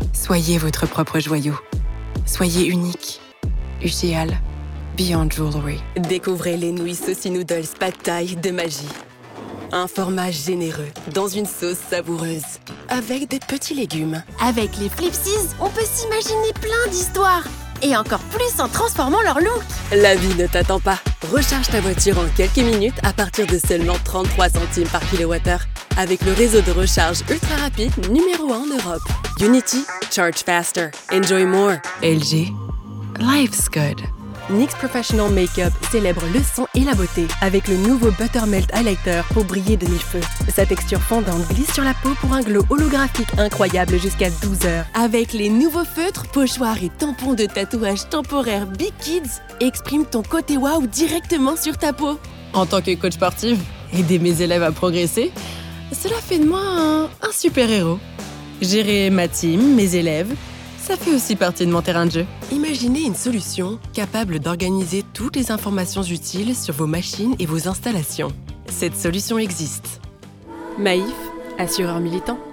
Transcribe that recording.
Soyez votre propre joyau. Soyez unique. UGL. Beyond Jewelry. Découvrez les nouilles Saucy Noodles Pad Thai de Magie. Un format généreux, dans une sauce savoureuse, avec des petits légumes. Avec les Flipsies, on peut s'imaginer plein d'histoires. Et encore plus en transformant leur look. La vie ne t'attend pas. Recharge ta voiture en quelques minutes à partir de seulement 33 centimes par kilowattheure. Avec le réseau de recharge ultra rapide numéro 1 en Europe. Unity, charge faster. Enjoy more. LG. Life's good. NYX Professional Makeup célèbre le son et la beauté avec le nouveau Buttermelt Highlighter pour briller de mille-feux. Sa texture fondante glisse sur la peau pour un glow holographique incroyable jusqu'à 12 heures. Avec les nouveaux feutres, pochoirs et tampons de tatouage temporaire Big Kids, exprime ton côté waouh directement sur ta peau. En tant que coach sportive, aider mes élèves à progresser, cela fait de moi un super-héros. Gérer ma team, mes élèves, ça fait aussi partie de mon terrain de jeu. Imaginez une solution capable d'organiser toutes les informations utiles sur vos machines et vos installations. Cette solution existe. Maïf, assureur militant.